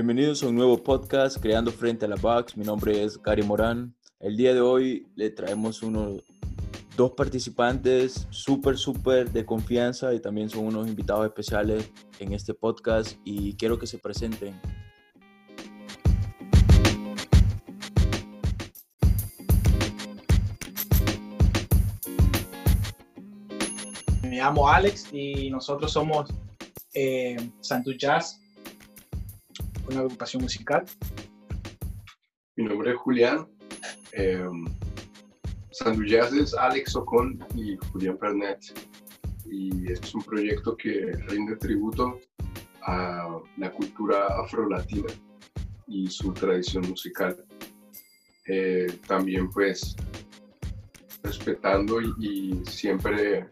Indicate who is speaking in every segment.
Speaker 1: Bienvenidos a un nuevo podcast Creando Frente a la Box. Mi nombre es Gary Morán. El día de hoy le traemos dos participantes súper de confianza y también son unos invitados especiales en este podcast y quiero que se presenten.
Speaker 2: Me llamo Alex y nosotros somos Santo Jazz, una agrupación musical.
Speaker 3: Mi nombre es Julián. Santo Jazz es Alex Ocon y Julián Pernet. Y es un proyecto que rinde tributo a la cultura afrolatina y su tradición musical. También pues respetando y siempre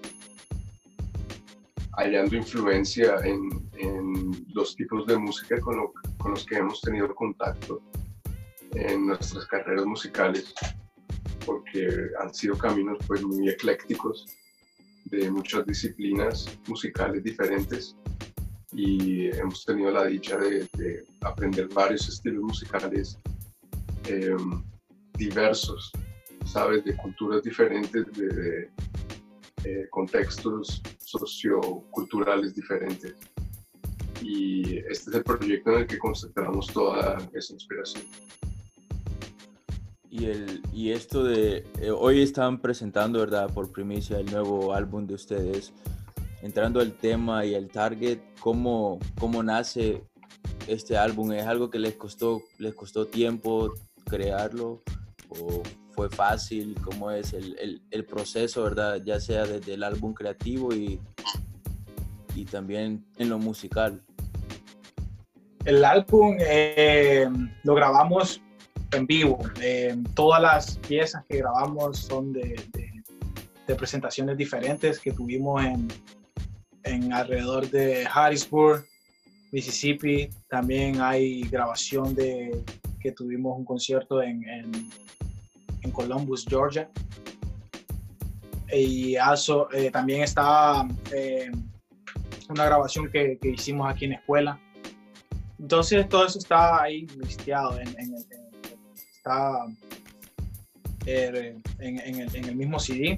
Speaker 3: hallando influencia en los tipos de música con los que hemos tenido contacto en nuestras carreras musicales, porque han sido caminos pues muy eclécticos de muchas disciplinas musicales diferentes y hemos tenido la dicha de aprender varios estilos musicales diversos, ¿sabes? De culturas diferentes, de contextos socioculturales diferentes. Y este es el proyecto en el que concentramos toda esa inspiración.
Speaker 1: Y esto de hoy están presentando, ¿verdad?, por primicia el nuevo álbum de ustedes. Entrando al tema y al target, ¿cómo nace este álbum? ¿Es algo que les costó tiempo crearlo o fue fácil? ¿Cómo es el proceso, verdad? Ya sea desde el álbum creativo y también en lo musical.
Speaker 2: El álbum lo grabamos en vivo. Todas las piezas que grabamos son de presentaciones diferentes que tuvimos en alrededor de Harrisburg, Mississippi. También hay grabación que tuvimos un concierto en Columbus, Georgia. Y también está una grabación que hicimos aquí en la escuela. Entonces todo eso está ahí listeado está en el mismo CD.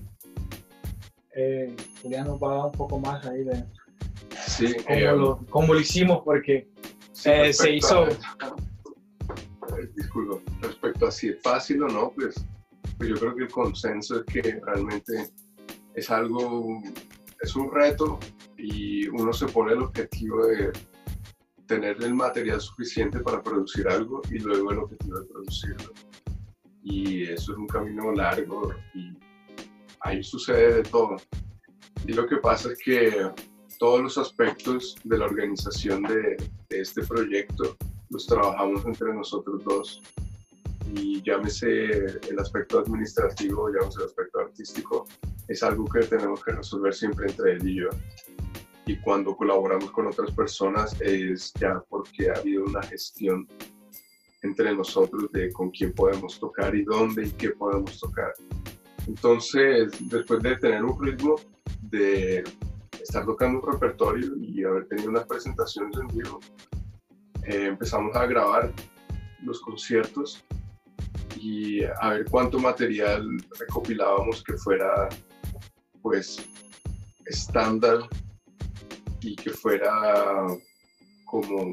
Speaker 2: Julián nos va a dar un poco más ahí de
Speaker 3: sí,
Speaker 2: cómo lo hicimos, porque se hizo...
Speaker 3: Disculpa, respecto a si es fácil o no, pues yo creo que el consenso es que realmente es un reto y uno se pone el objetivo de tener el material suficiente para producir algo y luego el objetivo de producirlo. Y eso es un camino largo y ahí sucede de todo. Y lo que pasa es que todos los aspectos de la organización de este proyecto los trabajamos entre nosotros dos. Y llámese el aspecto administrativo, llámese el aspecto artístico, es algo que tenemos que resolver siempre entre él y yo. Y cuando colaboramos con otras personas es ya porque ha habido una gestión entre nosotros de con quién podemos tocar y dónde y qué podemos tocar. Entonces, después de tener un ritmo, de estar tocando un repertorio y haber tenido unas presentaciones en vivo, empezamos a grabar los conciertos y a ver cuánto material recopilábamos que fuera pues estándar y que fuera como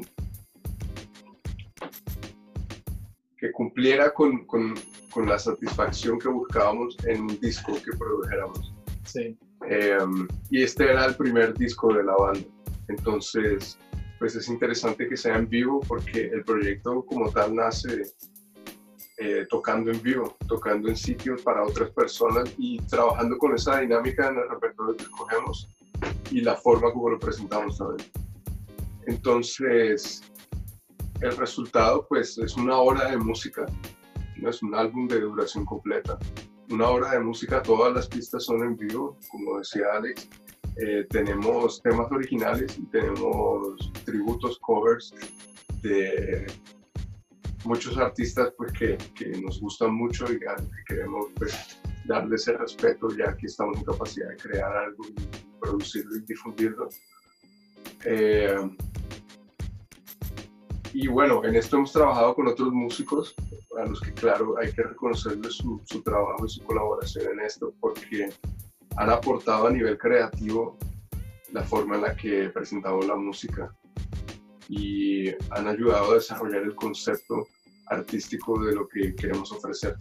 Speaker 3: que cumpliera con la satisfacción que buscábamos en un disco que produjéramos.
Speaker 2: Sí.
Speaker 3: Y este era el primer disco de la banda. Entonces, pues es interesante que sea en vivo porque el proyecto como tal nace tocando en vivo, tocando en sitios para otras personas y trabajando con esa dinámica en el repertorio que escogemos y la forma como lo presentamos también. Entonces, el resultado pues es una hora de música, no es un álbum de duración completa. Una hora de música, todas las pistas son en vivo, como decía Alex. Tenemos temas originales y tenemos tributos, covers de muchos artistas pues, que nos gustan mucho y que queremos pues, darle ese respeto, ya que estamos en capacidad de crear algo y producirlo y difundirlo. Y bueno, en esto hemos trabajado con otros músicos, a los que claro hay que reconocerles su trabajo y su colaboración en esto, porque han aportado a nivel creativo la forma en la que presentamos la música y han ayudado a desarrollar el concepto artístico de lo que queremos ofrecer.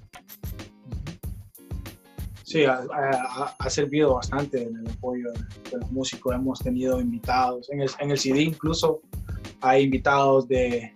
Speaker 2: Sí, ha servido bastante en el apoyo de los músicos. Hemos tenido invitados, en el CD incluso hay invitados de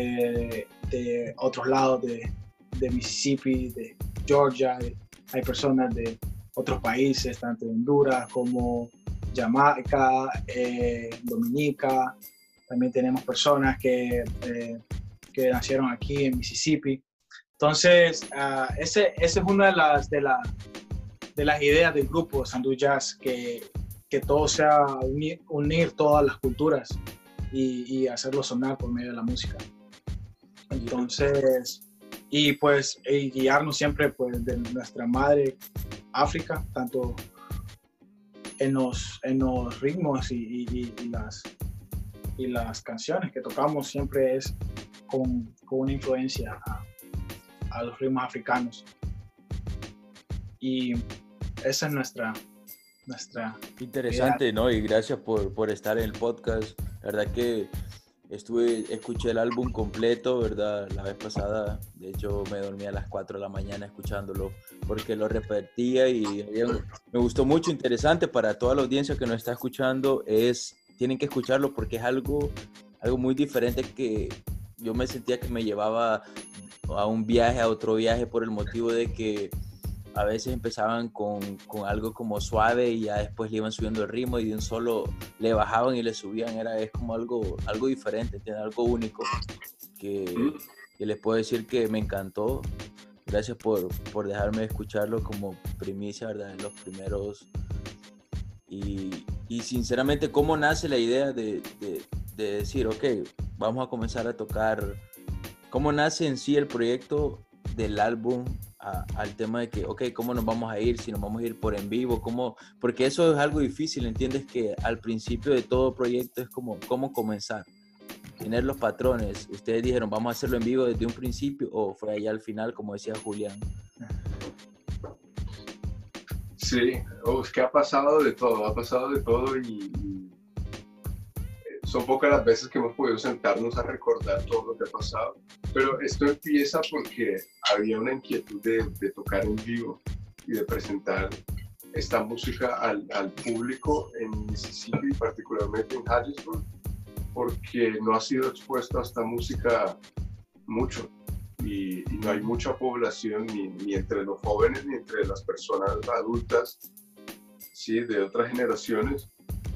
Speaker 2: otros lados, de Mississippi, de Georgia, hay personas de otros países, tanto de Honduras como Jamaica, Dominica. También tenemos personas que nacieron aquí en Mississippi. Entonces, esa es una de las ideas del grupo Sandú Jazz, que todo sea unir todas las culturas y hacerlo sonar por medio de la música. Entonces, y pues guiarnos siempre pues de nuestra madre África, tanto en los ritmos y las canciones que tocamos, siempre es con una influencia a los ritmos africanos. Y esa es nuestra
Speaker 1: interesante, ¿no? Y gracias por estar en el podcast. La verdad que escuché el álbum completo, ¿verdad? La vez pasada, de hecho me dormí a las 4 de la mañana escuchándolo porque lo repetía y me gustó mucho. Interesante para toda la audiencia que nos está escuchando, tienen que escucharlo porque es algo muy diferente, que yo me sentía que me llevaba a otro viaje, por el motivo de que a veces empezaban con algo como suave y ya después le iban subiendo el ritmo y de un solo le bajaban y le subían. Es como algo diferente, tiene algo único que les puedo decir que me encantó. Gracias por dejarme escucharlo como primicia, ¿verdad? En los primeros. Y sinceramente, ¿cómo nace la idea de decir, ok, vamos a comenzar a tocar? ¿Cómo nace en sí el proyecto del álbum al tema de que, ok, ¿cómo nos vamos a ir? Si nos vamos a ir por en vivo, porque eso es algo difícil, ¿entiendes? Que al principio de todo proyecto es como, ¿cómo comenzar? Tener los patrones. ¿Ustedes dijeron, vamos a hacerlo en vivo desde un principio, o fue allá al final, como decía Julián?
Speaker 3: Sí, es que ha pasado de todo y son pocas las veces que hemos podido sentarnos a recordar todo lo que ha pasado, pero esto empieza porque había una inquietud de tocar en vivo y de presentar esta música al público en Mississippi, particularmente en Harrisburg, porque no ha sido expuesto a esta música mucho y no hay mucha población ni entre los jóvenes ni entre las personas adultas, ¿sí? De otras generaciones.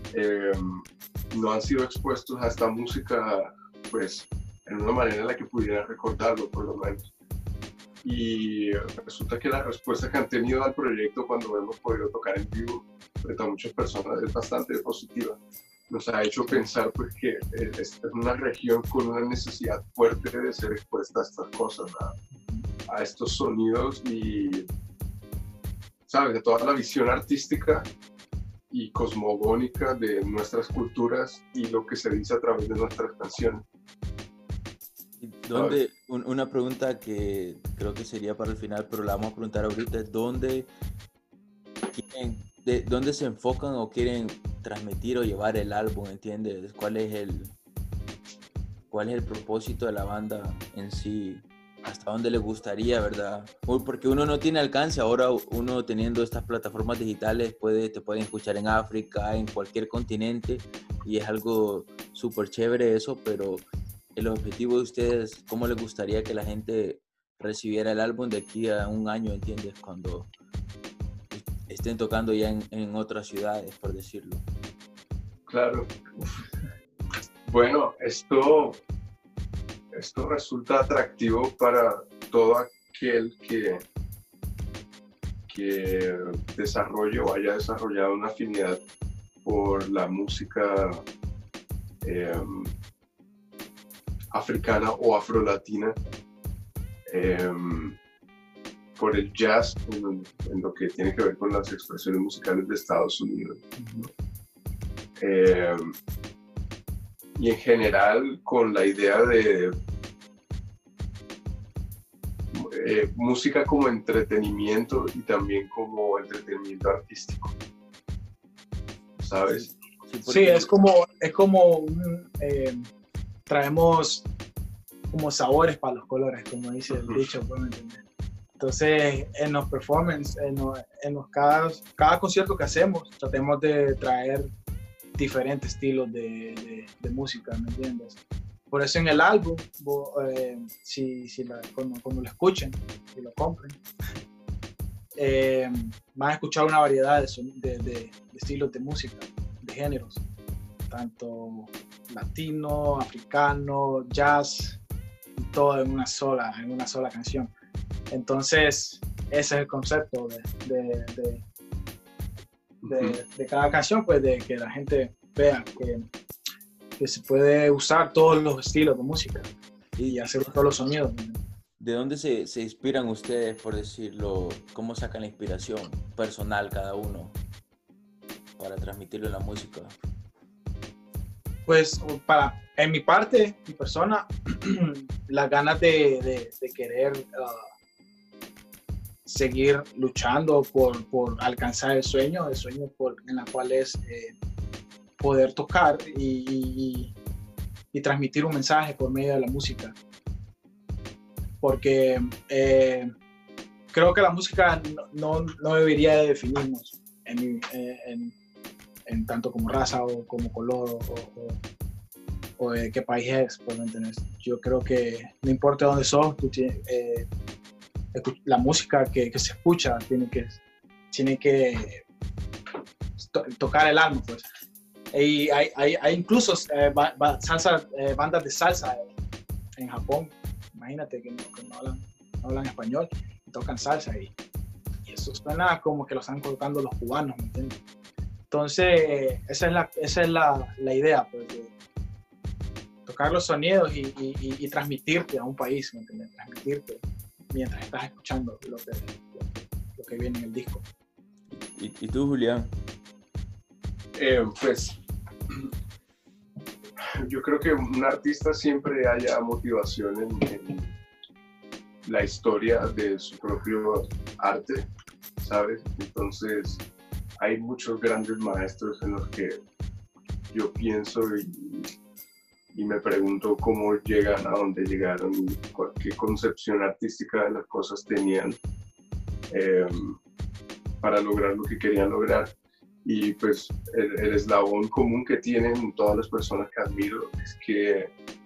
Speaker 3: No han sido expuestos a esta música pues en una manera en la que pudieran recordarlo, por lo menos. Y resulta que la respuesta que han tenido al proyecto cuando hemos podido tocar en vivo frente a muchas personas es bastante positiva. Nos ha hecho pensar pues que es una región con una necesidad fuerte de ser expuesta a estas cosas, a estos sonidos y, ¿sabes?, de toda la visión artística y cosmogónica de nuestras culturas y lo que se dice a través de nuestras canciones.
Speaker 1: Una pregunta que creo que sería para el final, pero la vamos a preguntar ahorita, es ¿dónde se enfocan o quieren transmitir o llevar el álbum? ¿Entiendes? ¿Cuál es el propósito de la banda en sí? ¿Hasta dónde le gustaría, verdad? Porque uno no tiene alcance. Ahora uno, teniendo estas plataformas digitales, te pueden escuchar en África, en cualquier continente, y es algo súper chévere eso, pero el objetivo de ustedes, ¿cómo les gustaría que la gente recibiera el álbum de aquí a un año, entiendes? Cuando estén tocando ya en otras ciudades, por decirlo.
Speaker 3: Claro. Bueno, esto resulta atractivo para todo aquel que desarrolle o haya desarrollado una afinidad por la música africana o afrolatina, por el jazz en lo que tiene que ver con las expresiones musicales de Estados Unidos, ¿no? y en general con la idea de música como entretenimiento y también como entretenimiento artístico, ¿sabes?
Speaker 2: Sí, es como traemos como sabores para los colores, como dice el dicho, ¿me entiendes? Entonces, en los performances, cada concierto que hacemos, tratemos de traer diferentes estilos de música, ¿me entiendes? Por eso en el álbum, cuando lo escuchen y lo compren, van a escuchar una variedad de estilos de música, de géneros, tanto latino, africano, jazz, y todo en una sola canción. Entonces, ese es el concepto de cada canción, pues de que la gente vea que se puede usar todos los estilos de música y hacer todos los sonidos.
Speaker 1: ¿De dónde se inspiran ustedes, por decirlo? ¿Cómo sacan la inspiración personal cada uno para transmitirlo en la música?
Speaker 2: Pues en mi parte, mi persona, las ganas de querer seguir luchando por alcanzar el sueño en la cual es poder tocar y transmitir un mensaje por medio de la música. Porque creo que la música no debería de definirnos en tanto como raza o como color o de qué país es, pues, ¿me entiendes? Yo creo que no importa dónde sos, la música que se escucha tiene que tocar el alma, pues. Y hay incluso bandas de salsa en Japón, imagínate que no hablan español y tocan salsa y eso suena como que lo están tocando los cubanos, ¿me entiendes? Entonces esa es la idea, pues, de tocar los sonidos y transmitirte a un país, ¿me entiendes? Transmitirte mientras estás escuchando lo que viene en el disco.
Speaker 1: ¿Y tú, Julián?
Speaker 3: Pues yo creo que un artista siempre haya motivación en la historia de su propio arte, ¿sabes? Entonces hay muchos grandes maestros en los que yo pienso y me pregunto cómo llegan a donde llegaron y qué concepción artística de las cosas tenían para lograr lo que querían lograr. Y pues el eslabón común que tienen todas las personas que admiro es que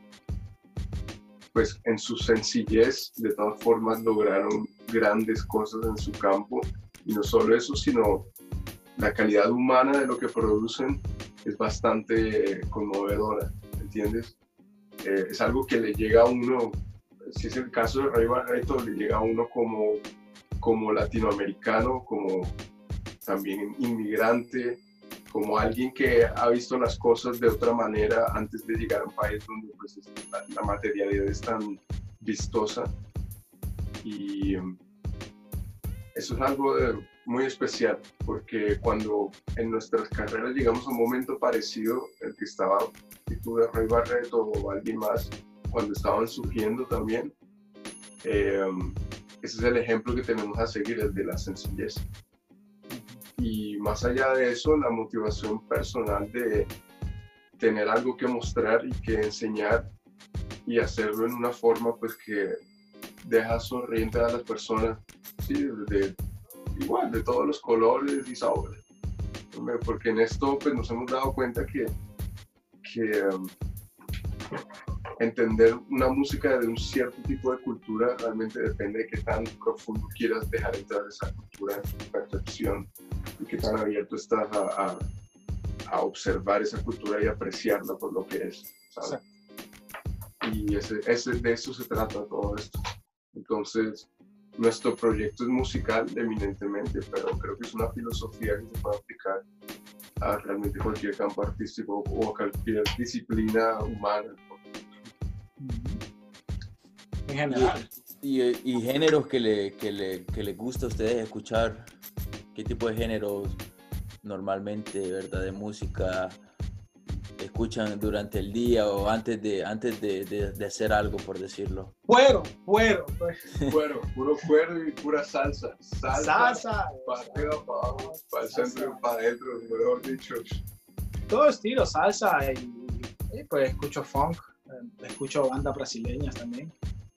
Speaker 3: pues en su sencillez de todas formas lograron grandes cosas en su campo, y no solo eso, sino la calidad humana de lo que producen es bastante conmovedora, ¿entiendes? Es algo que le llega a uno, si es el caso de Ray Barretto, le llega a uno como latinoamericano, como también inmigrante, como alguien que ha visto las cosas de otra manera antes de llegar a un país donde pues, la materialidad es tan vistosa. Y eso es algo muy especial, porque cuando en nuestras carreras llegamos a un momento parecido el que estaba si tú de Ray Barretto o alguien más cuando estaban surgiendo también, ese es el ejemplo que tenemos a seguir, el de la sencillez. Y más allá de eso, la motivación personal de tener algo que mostrar y que enseñar y hacerlo en una forma pues que deja sonriente a las personas, sí, igual de todos los colores y sabores, porque en esto pues nos hemos dado cuenta que entender una música de un cierto tipo de cultura realmente depende de qué tan profundo quieras dejar entrar esa cultura en tu percepción y qué tan abierto estás a observar esa cultura y apreciarla por lo que es, ¿sabes? Y de eso se trata todo esto. Entonces, nuestro proyecto es musical eminentemente, pero creo que es una filosofía que se puede aplicar a realmente cualquier campo artístico o a cualquier disciplina humana.
Speaker 2: En general.
Speaker 1: ¿Y géneros que les gusta a ustedes escuchar? ¿Qué tipo de géneros normalmente, verdad, de música escuchan durante el día o antes de hacer algo, por decirlo?
Speaker 2: Cuero.
Speaker 3: Cuero, puro cuero y pura salsa.
Speaker 2: Salsa.
Speaker 3: Para arriba, para abajo, para el centro y para adentro, mejor dicho.
Speaker 2: Todo estilo, salsa y pues escucho funk, escucho bandas brasileñas también.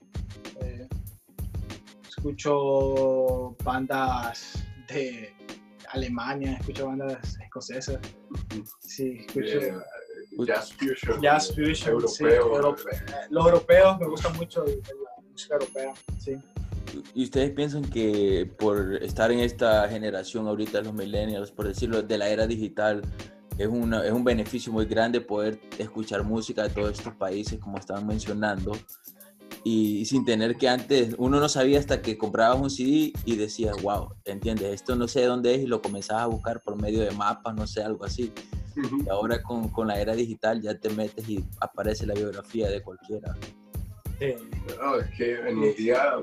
Speaker 2: Escucho bandas de Alemania, escucho bandas escocesas. Sí, escucho
Speaker 3: Jazz fusion.
Speaker 2: Europeo. Sí, los europeos me gustan mucho la música europea. Sí.
Speaker 1: ¿Y ustedes piensan que por estar en esta generación ahorita, los millennials, por decirlo, de la era digital, es un beneficio muy grande poder escuchar música de todos estos países, como estaban mencionando, y sin tener que antes, uno no sabía hasta que comprabas un CD y decías, wow, ¿entiendes? Esto no sé dónde es, y lo comenzabas a buscar por medio de mapas, no sé, algo así. Y ahora con la era digital ya te metes y aparece la biografía de cualquiera.
Speaker 3: No, es que en un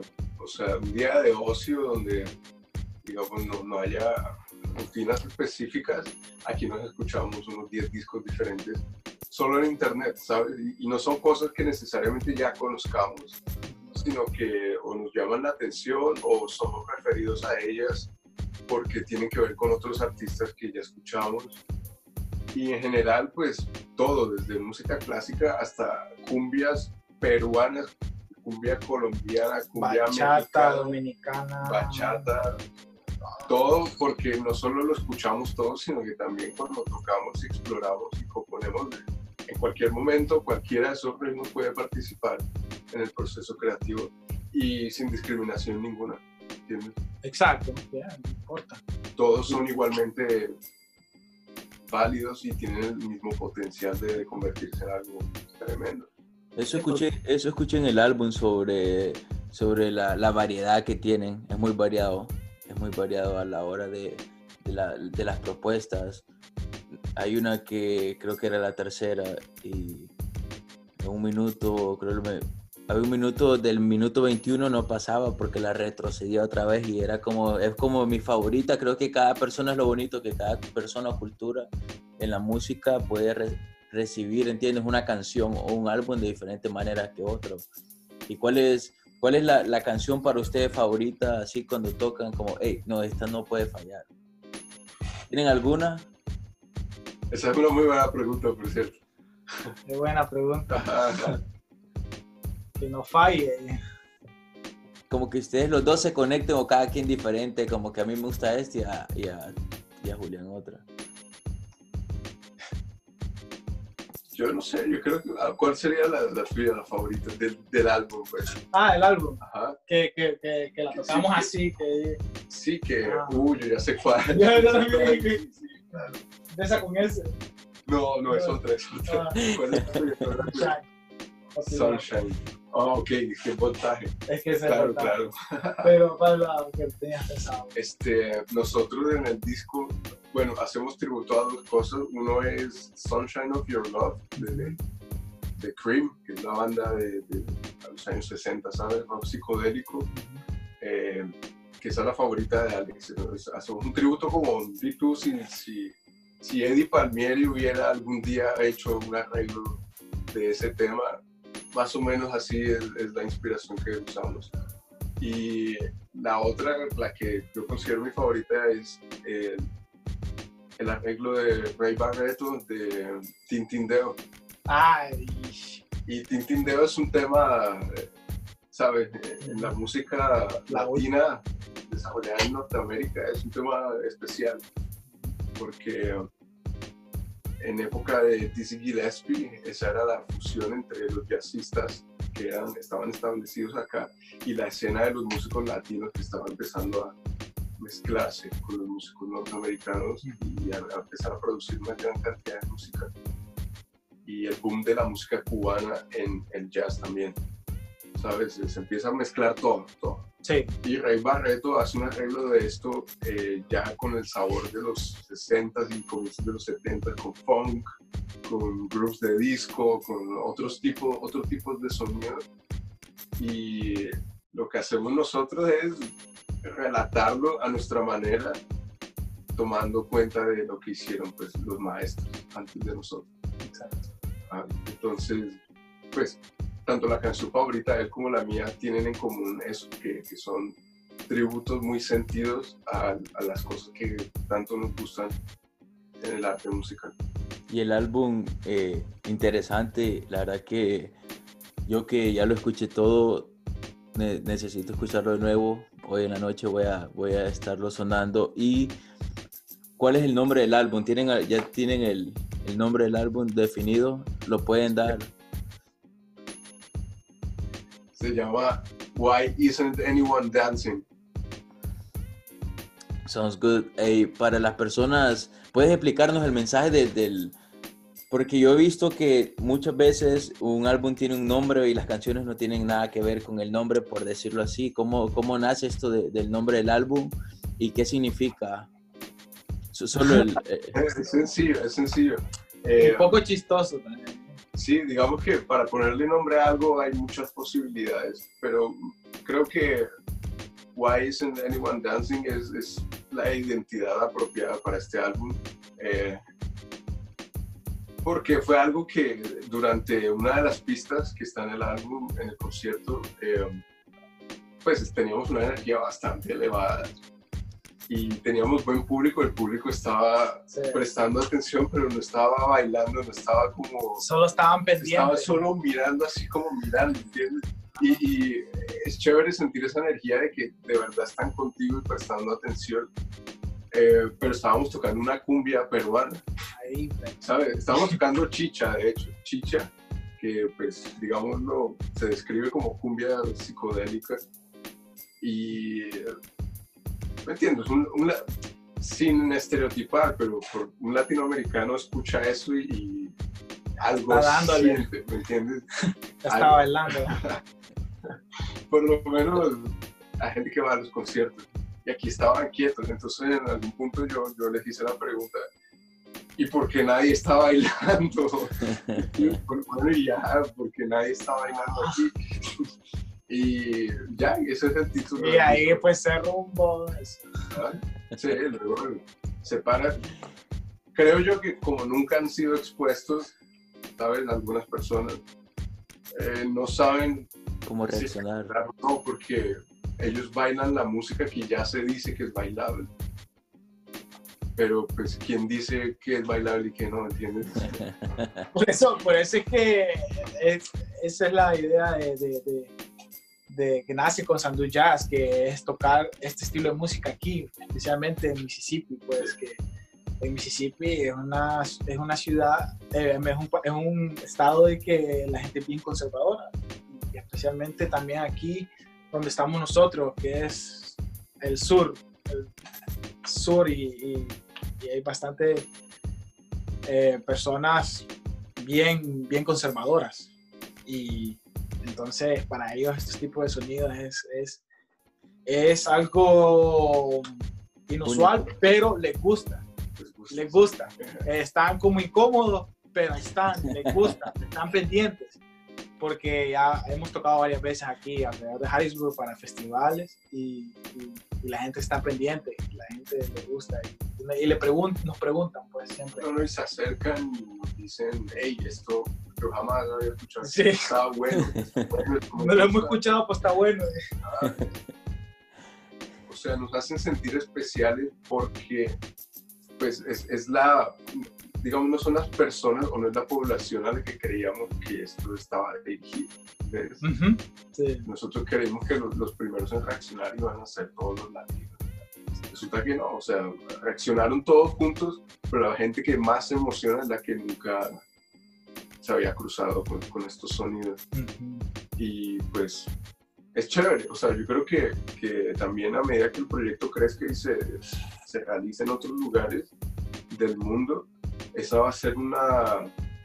Speaker 3: día de ocio donde, digamos, no haya rutinas específicas, aquí nos escuchamos unos 10 discos diferentes solo en internet, ¿sabes? Y no son cosas que necesariamente ya conozcamos, sino que o nos llaman la atención o somos referidos a ellas porque tienen que ver con otros artistas que ya escuchamos. Y en general, pues todo, desde música clásica hasta cumbias peruanas, cumbia colombiana, cumbia
Speaker 2: bachata, dominicana,
Speaker 3: bachata, todo, porque no solo lo escuchamos todos, sino que también cuando tocamos, exploramos y componemos, en cualquier momento cualquiera de esos ritmos puede participar en el proceso creativo y sin discriminación ninguna, ¿entiendes?
Speaker 2: Exacto, yeah, no importa.
Speaker 3: Todos son igualmente válidos y tienen el mismo potencial de convertirse en algo tremendo.
Speaker 1: Eso escuché en el álbum sobre la variedad que tienen. Es muy variado a la hora de las propuestas. Hay una que creo que era la tercera y en un minuto, había un minuto, del minuto 21 no pasaba porque la retrocedía otra vez y es como mi favorita. Creo que cada persona, es lo bonito, que cada persona o cultura en la música puede recibir, ¿entiendes? Una canción o un álbum de diferentes maneras que otro. ¿Y cuál es la canción para ustedes favorita, así cuando tocan como, hey, no, esta no puede fallar? ¿Tienen alguna?
Speaker 3: Esa es una muy buena pregunta, por cierto.
Speaker 2: Qué buena pregunta. Que no falle.
Speaker 1: Como que ustedes los dos se conecten o cada quien diferente, como que a mí me gusta este y a Julián otra.
Speaker 3: Yo no sé, yo creo que ¿cuál sería la tuya, la favorita del álbum, pues?
Speaker 2: El álbum.
Speaker 3: Ajá.
Speaker 2: Que la tocamos sí, así, que...
Speaker 3: Sí, que... yo ya sé cuál.
Speaker 2: Yo también. Sí, claro. ¿De esa con ese?
Speaker 3: No, es otra. ¿Cuál es la tuya? Sunshine. Ok, qué voltaje.
Speaker 2: Es que ese
Speaker 3: claro,
Speaker 2: voltaje.
Speaker 3: Claro.
Speaker 2: Pero para lo que tenías pensado.
Speaker 3: Nosotros en el disco, bueno, hacemos tributo a dos cosas. Uno es Sunshine of Your Love, de Cream, que es la banda de los años 60, ¿sabes? Rock psicodélico, que esa es la favorita de Alex. Entonces, hacemos un tributo como si Eddie Palmieri hubiera algún día hecho un arreglo de ese tema, más o menos así es la inspiración que usamos. Y la otra, la que yo considero mi favorita, es el arreglo de Ray Barretto de Tintindeo.
Speaker 2: Ay.
Speaker 3: Y Tintindeo es un tema, ¿sabes? En la música latina desarrollada en Norteamérica es un tema especial, porque en época de Dizzy Gillespie, esa era la fusión entre los jazzistas que estaban establecidos acá y la escena de los músicos latinos que estaban empezando a mezclarse con los músicos norteamericanos y a empezar a producir una gran cantidad de música. Y el boom de la música cubana en el jazz también, ¿sabes? Se empieza a mezclar todo.
Speaker 2: Sí.
Speaker 3: Y Ray Barretto hace un arreglo de esto ya con el sabor de los 60s y comienzos de los 70s, con funk, con grooves de disco, con otros tipos de sonidos. Y lo que hacemos nosotros es relatarlo a nuestra manera, tomando cuenta de lo que hicieron pues, los maestros antes de nosotros.
Speaker 2: Exacto.
Speaker 3: Entonces, pues, tanto la canción favorita de él como la mía tienen en común eso, que son tributos muy sentidos a las cosas que tanto nos gustan en el arte musical.
Speaker 1: Y el álbum, interesante, la verdad que yo que ya lo escuché todo, necesito escucharlo de nuevo. Hoy en la noche voy a estarlo sonando. ¿Y cuál es el nombre del álbum? ¿Ya tienen el nombre del álbum definido? ¿Lo pueden dar?
Speaker 3: Se llama Why Isn't Anyone Dancing?
Speaker 1: Sounds good. Para las personas, ¿puedes explicarnos el mensaje porque yo he visto que muchas veces un álbum tiene un nombre y las canciones no tienen nada que ver con el nombre, por decirlo así. ¿Cómo nace esto del nombre del álbum y qué significa? Solo
Speaker 3: Es sencillo.
Speaker 2: Un poco chistoso también.
Speaker 3: Sí, digamos que para ponerle nombre a algo hay muchas posibilidades, pero creo que Why Isn't Anyone Dancing es la identidad apropiada para este álbum, porque fue algo que durante una de las pistas que está en el álbum, en el concierto, pues teníamos una energía bastante elevada y teníamos buen público. El público estaba prestando atención, pero no estaba bailando, no estaba como...
Speaker 2: Solo estaban pendientes.
Speaker 3: Estaba solo mirando, así como mirando, ¿entiendes? Y es chévere sentir esa energía de que de verdad están contigo y prestando atención. Pero estábamos tocando una cumbia peruana.
Speaker 2: Ahí,
Speaker 3: ¿sabes? Estábamos tocando chicha, de hecho. Chicha, que pues, digámoslo, se describe como cumbia psicodélica. Y... ¿me entiendes? Sin estereotipar, pero un latinoamericano escucha eso y algo siente, ¿me entiendes?
Speaker 2: Está bailando.
Speaker 3: Por lo menos la gente que va a los conciertos. Y aquí estaban quietos, entonces en algún punto yo les hice la pregunta, ¿y por qué nadie está bailando? Bueno, y ya, porque nadie está bailando aquí. Y ya, y ese es el título.
Speaker 2: Y ahí pues se rumbo.
Speaker 3: Sí, luego se para. Creo yo que como nunca han sido expuestos, ¿sabes? Algunas personas no saben
Speaker 1: cómo reaccionar.
Speaker 3: No, porque ellos bailan la música que ya se dice que es bailable. Pero pues, ¿quién dice que es bailable y que no? ¿Entiendes?
Speaker 2: Por eso es que esa es la idea de que nace con Sandu Jazz, que es tocar este estilo de música aquí, especialmente en Mississippi, pues que en Mississippi es una ciudad, es un estado de que la gente es bien conservadora, y especialmente también aquí donde estamos nosotros, que es el sur y hay bastante personas bien conservadoras, y entonces para ellos estos tipos de sonidos es algo inusual, único. Pero les gusta. Están como incómodos, pero les gusta, están pendientes, porque ya hemos tocado varias veces aquí alrededor de Harrisburg para festivales y la gente está pendiente, la gente le gusta y nos preguntan pues siempre.
Speaker 3: Y se acercan y nos dicen, hey, esto yo jamás lo había escuchado,
Speaker 2: sí.
Speaker 3: Está bueno.
Speaker 2: No lo hemos escuchado, pues está bueno.
Speaker 3: O sea, nos hacen sentir especiales porque pues es digamos, no son las personas o no es la población a la que creíamos que esto estaba dirigido.
Speaker 2: Uh-huh. Sí.
Speaker 3: Nosotros creímos que los primeros en reaccionar iban a ser todos los latinos. Resulta que no, o sea, reaccionaron todos juntos, pero la gente que más se emociona es la que nunca se había cruzado con estos sonidos.
Speaker 2: Uh-huh.
Speaker 3: Y pues es chévere, o sea, yo creo que también a medida que el proyecto crezca y se realice en otros lugares del mundo, esa va a ser una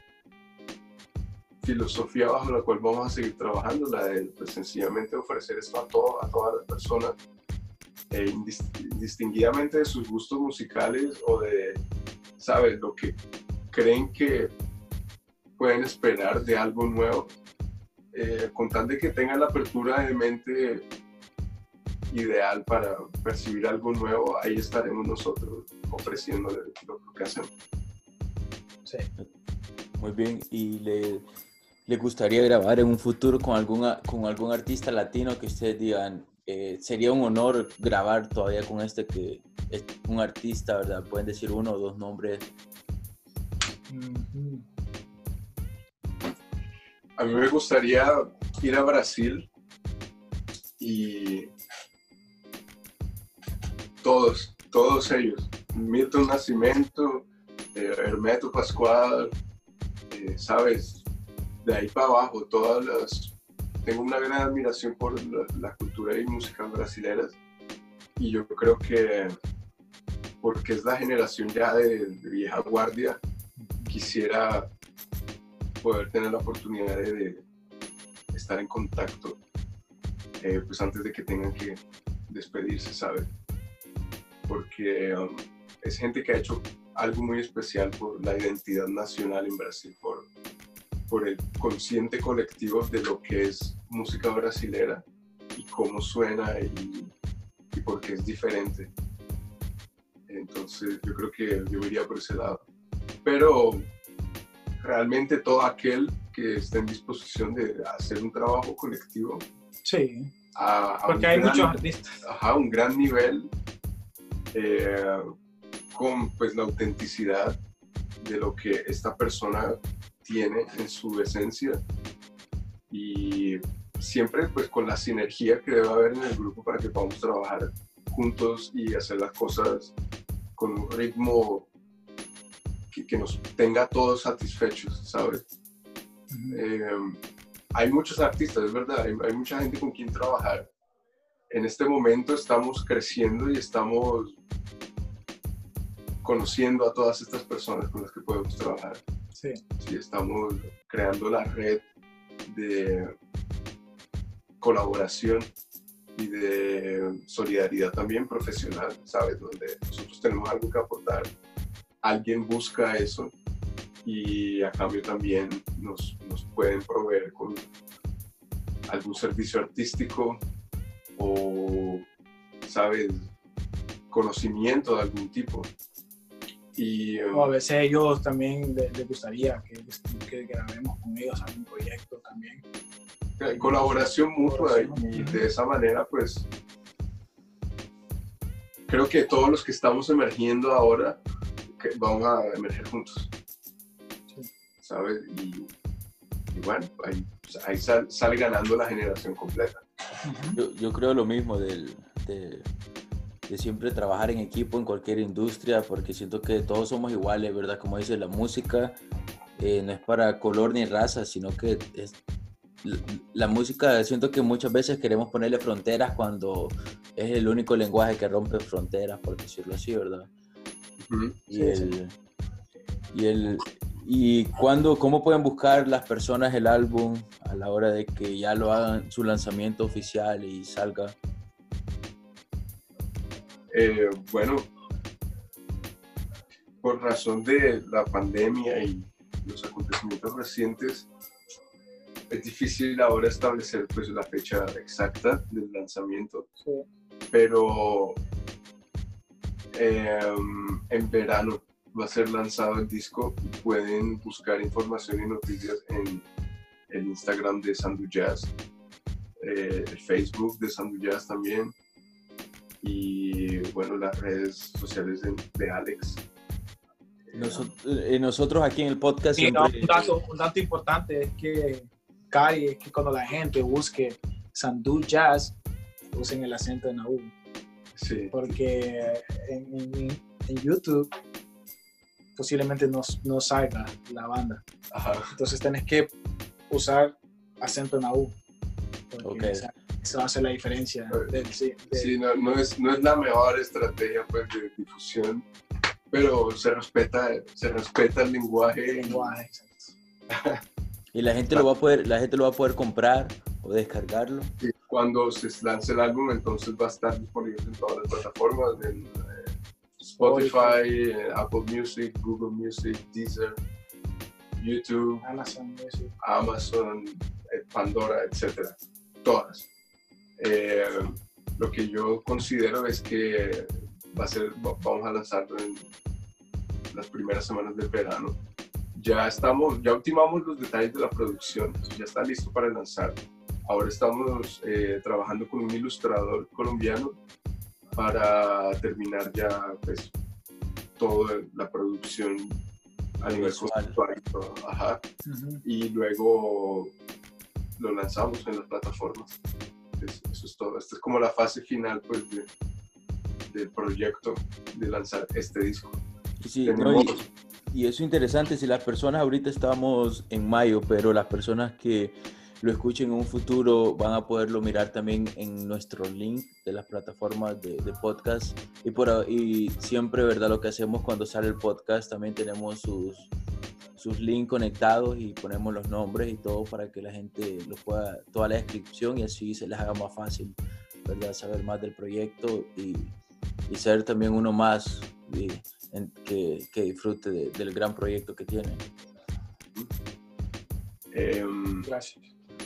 Speaker 3: filosofía bajo la cual vamos a seguir trabajando, la de pues, sencillamente ofrecer esto a todas las personas, indistinguidamente de sus gustos musicales o de, ¿sabes?, lo que creen que pueden esperar de algo nuevo, con tal de que tengan la apertura de mente ideal para percibir algo nuevo, ahí estaremos nosotros ofreciéndole lo que hacemos.
Speaker 2: Sí.
Speaker 1: Muy bien. ¿Y le gustaría grabar en un futuro con algún artista latino que ustedes digan, sería un honor grabar todavía con este que es un artista, ¿verdad? Pueden decir uno o dos nombres.
Speaker 3: A mí me gustaría ir a Brasil y todos ellos, Milton Nascimento, Hermeto Pascual, ¿sabes? De ahí para abajo, tengo una gran admiración por la cultura y música brasileñas, y yo creo que porque es la generación ya de vieja guardia, quisiera poder tener la oportunidad de estar en contacto, pues antes de que tengan que despedirse, ¿sabes? Porque es gente que ha hecho algo muy especial por la identidad nacional en Brasil, por el consciente colectivo de lo que es música brasilera y cómo suena y por qué es diferente. Entonces yo creo que yo iría por ese lado. Pero realmente todo aquel que esté en disposición de hacer un trabajo colectivo.
Speaker 2: Sí, porque hay muchos artistas.
Speaker 3: A un gran nivel, con pues la autenticidad de lo que esta persona tiene en su esencia, y siempre pues con la sinergia que debe haber en el grupo para que podamos trabajar juntos y hacer las cosas con un ritmo que nos tenga a todos satisfechos, ¿sabes? Hay muchos artistas, es verdad, hay mucha gente con quien trabajar. En este momento estamos creciendo y estamos conociendo a todas estas personas con las que podemos trabajar.
Speaker 2: Sí.
Speaker 3: Sí, estamos creando la red de colaboración y de solidaridad también profesional, ¿sabes? Donde nosotros tenemos algo que aportar, alguien busca eso y a cambio también nos pueden proveer con algún servicio artístico o, ¿sabes?, conocimiento de algún tipo.
Speaker 2: O a veces ellos también les gustaría que grabemos con ellos algún proyecto también.
Speaker 3: Colaboración mutua, y de esa manera pues creo que todos los que estamos emergiendo ahora vamos a emerger juntos, sí, ¿sabes? Y bueno, ahí sale ganando la generación completa.
Speaker 1: Yo creo lo mismo de siempre trabajar en equipo en cualquier industria, porque siento que todos somos iguales, ¿verdad? Como dice, la música no es para color ni raza, sino que la música, siento que muchas veces queremos ponerle fronteras cuando es el único lenguaje que rompe fronteras, por decirlo así, ¿verdad? Uh-huh. ¿Cómo pueden buscar las personas el álbum a la hora de que ya lo hagan su lanzamiento oficial y salga?
Speaker 3: Bueno, por razón de la pandemia y los acontecimientos recientes, es difícil ahora establecer pues la fecha exacta del lanzamiento, sí, pero en verano va a ser lanzado el disco. Pueden buscar información y noticias en el Instagram de Sandu Jazz, el Facebook de Sandu Jazz también, y bueno, las redes sociales de Alex.
Speaker 1: Nosotros aquí en el podcast
Speaker 2: sí,
Speaker 1: siempre...
Speaker 2: un dato importante es que cuando la gente busque Sandu Jazz, usen el acento en la U.
Speaker 3: Sí.
Speaker 2: Porque en YouTube posiblemente no salga la banda. Ajá. Entonces tenés que usar acento en la U.
Speaker 1: Okay.
Speaker 2: Eso hace la diferencia.
Speaker 3: Sí, no es la mejor estrategia pues, de difusión, pero se respeta el lenguaje.
Speaker 2: Exacto.
Speaker 1: Y la gente lo va a poder comprar o descargarlo.
Speaker 3: Y cuando se lance el álbum, entonces va a estar disponible en todas las plataformas, en Spotify, Apple Music, Google Music, Deezer, YouTube, Amazon, Pandora, etc. Todas. Lo que yo considero es que vamos a lanzarlo en las primeras semanas del verano ya ultimamos los detalles de la producción, ya está listo para lanzar. Ahora estamos trabajando con un ilustrador colombiano para terminar ya pues toda la producción a nivel conceptual y todo. Ajá. Y luego lo lanzamos en las plataformas. Eso es todo. Esta es como la fase final pues del proyecto de lanzar este disco.
Speaker 1: Sí, y eso es interesante. Si las personas, ahorita estamos en mayo, pero las personas que lo escuchen en un futuro van a poderlo mirar también en nuestro link de las plataformas de podcast. Y siempre, ¿verdad? Lo que hacemos cuando sale el podcast, también tenemos sus links conectados y ponemos los nombres y todo para que la gente lo pueda, toda la descripción, y así se les haga más fácil, ¿verdad? Saber más del proyecto y ser también uno más que disfrute del gran proyecto que tienen.
Speaker 2: Gracias.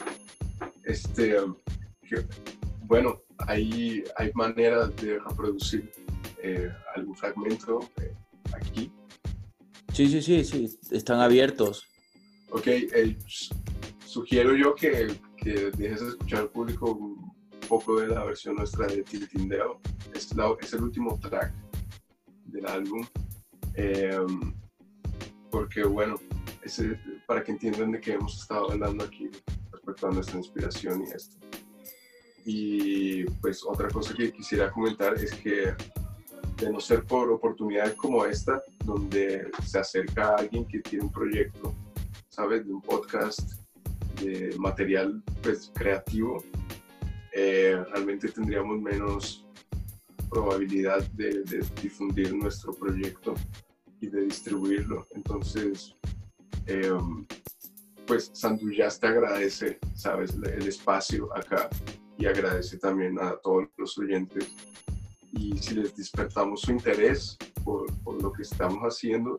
Speaker 3: Bueno, hay maneras de reproducir algún fragmento aquí.
Speaker 1: Sí, están abiertos.
Speaker 3: Ok, sugiero yo que dejes de escuchar al público un poco de la versión nuestra de Tiltindeo. Es el último track del álbum, porque bueno, para que entiendan de qué hemos estado hablando aquí respecto a nuestra inspiración y esto. Y pues otra cosa que quisiera comentar es que, de no ser por oportunidades como esta, donde se acerca a alguien que tiene un proyecto, ¿sabes? De un podcast, de material pues creativo, realmente tendríamos menos probabilidad de difundir nuestro proyecto y de distribuirlo. Entonces, pues Sanduyas te agradece, ¿sabes? El espacio acá, y agradece también a todos los oyentes. Y si les despertamos su interés por lo que estamos haciendo,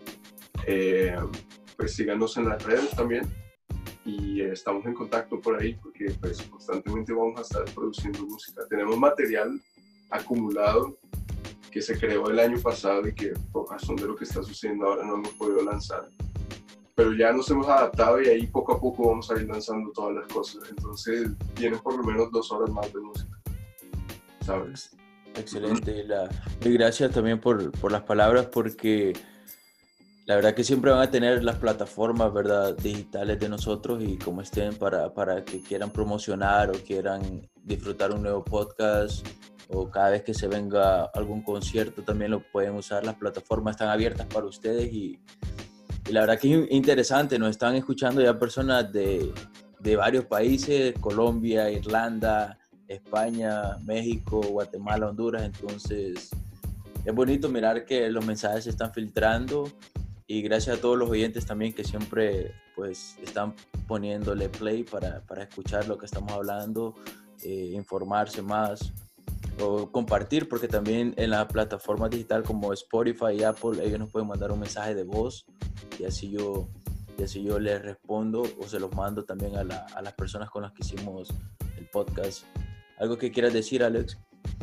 Speaker 3: pues síganos en las redes también, y estamos en contacto por ahí, porque pues constantemente vamos a estar produciendo música. Tenemos material acumulado que se creó el año pasado y que por razón de lo que está sucediendo ahora no hemos podido lanzar, pero ya nos hemos adaptado y ahí poco a poco vamos a ir lanzando todas las cosas. Entonces tienen por lo menos 2 horas más de música, ¿sabes?
Speaker 1: Excelente, y gracias también por las palabras, porque la verdad que siempre van a tener las plataformas, ¿verdad?, digitales de nosotros, y como estén para que quieran promocionar o quieran disfrutar un nuevo podcast, o cada vez que se venga algún concierto también lo pueden usar. Las plataformas están abiertas para ustedes, y la verdad que es interesante. Nos están escuchando ya personas de varios países: Colombia, Irlanda, España, México, Guatemala, Honduras. Entonces es bonito mirar que los mensajes se están filtrando, y gracias a todos los oyentes también que siempre pues están poniéndole play para escuchar lo que estamos hablando, informarse más o compartir, porque también en la plataforma digital como Spotify y Apple, ellos nos pueden mandar un mensaje de voz, y así yo les respondo o se los mando también a las personas con las que hicimos el podcast. ¿Algo que quieras decir, Alex?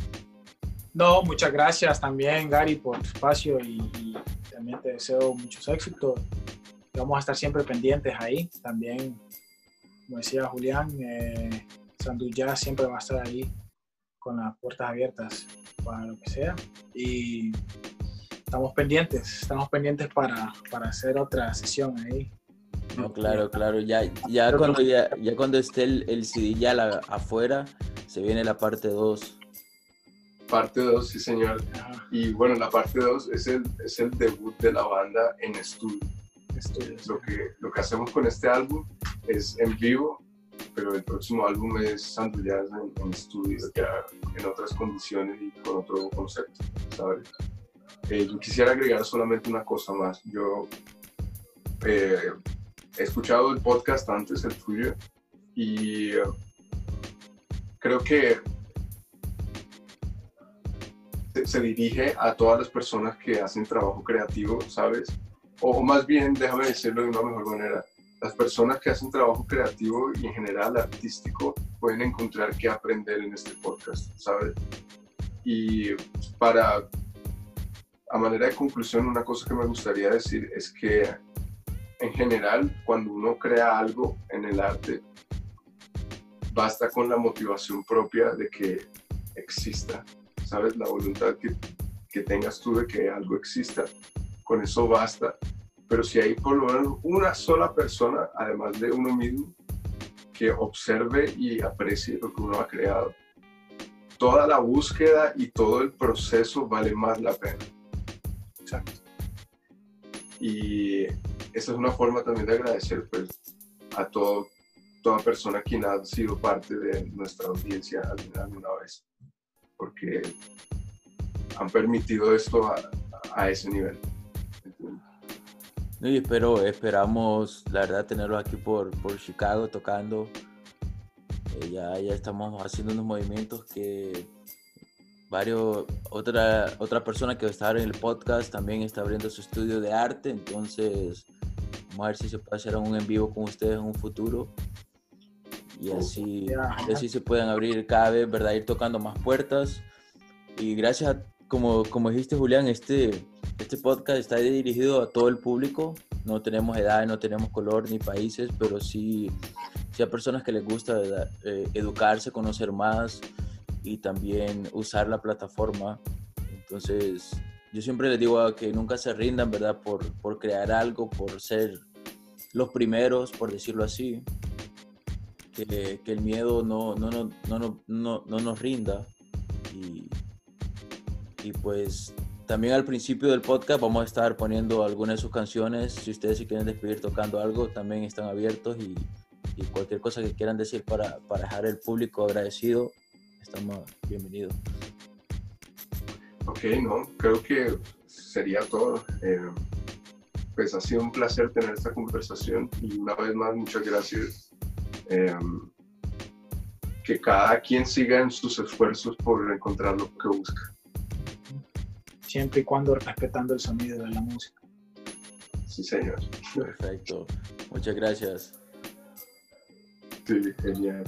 Speaker 2: No, muchas gracias también, Gary, por tu espacio, y también te deseo muchos éxitos. Vamos a estar siempre pendientes ahí. También, como decía Julián, Sanduyas siempre va a estar ahí con las puertas abiertas para lo que sea, y estamos pendientes para hacer otra sesión ahí.
Speaker 1: No, claro, ya cuando esté el CD ya afuera, se viene la parte 2.
Speaker 3: Parte 2, sí señor.
Speaker 2: Ajá.
Speaker 3: Y bueno, la parte 2 es el debut de la banda en estudio. Lo que hacemos con este álbum es en vivo, pero el próximo álbum es Sanduyas en estudio, ya en otras condiciones y con otro concepto, ¿sabes? Yo quisiera agregar solamente una cosa más. Yo he escuchado el podcast antes, el tuyo, y creo que se dirige a todas las personas que hacen trabajo creativo, ¿sabes? O más bien, déjame decirlo de una mejor manera, las personas que hacen trabajo creativo y en general artístico pueden encontrar qué aprender en este podcast, ¿sabes? Y a manera de conclusión, una cosa que me gustaría decir es que en general, cuando uno crea algo en el arte, basta con la motivación propia de que exista, ¿sabes? La voluntad que tengas tú de que algo exista, con eso basta. Pero si hay por lo menos una sola persona, además de uno mismo, que observe y aprecie lo que uno ha creado, toda la búsqueda y todo el proceso vale más la pena.
Speaker 2: Exacto.
Speaker 3: Y esa es una forma también de agradecer, pues, a toda persona quien ha sido parte de nuestra audiencia alguna vez, porque han permitido esto a ese nivel.
Speaker 1: Y esperamos, la verdad, tenerlos aquí por Chicago tocando. Ya estamos haciendo unos movimientos que otra persona que está en el podcast también está abriendo su estudio de arte, entonces vamos a ver si se puede hacer un en vivo con ustedes en un futuro y así se pueden abrir cada vez, ¿verdad? Ir tocando más puertas. Y gracias como dijiste, Julián, este podcast está dirigido a todo el público. No tenemos edad, no tenemos color ni países, pero sí a personas que les gusta, ¿verdad? Educarse, conocer más y también usar la plataforma. Entonces, yo siempre les digo que nunca se rindan, ¿verdad? Por crear algo, por ser los primeros, por decirlo así. Que el miedo no nos rinda. Y pues también al principio del podcast vamos a estar poniendo algunas de sus canciones. Si ustedes se quieren despedir tocando algo, también están abiertos y cualquier cosa que quieran decir para dejar el público agradecido, estamos bienvenidos.
Speaker 3: Ok, no, creo que sería todo. Pues ha sido un placer tener esta conversación y una vez más muchas gracias. Que cada quien siga en sus esfuerzos por encontrar lo que busca.
Speaker 2: Siempre y cuando respetando el sonido de la música.
Speaker 3: Sí, señor.
Speaker 1: Perfecto. Muchas gracias.
Speaker 3: Sí, genial.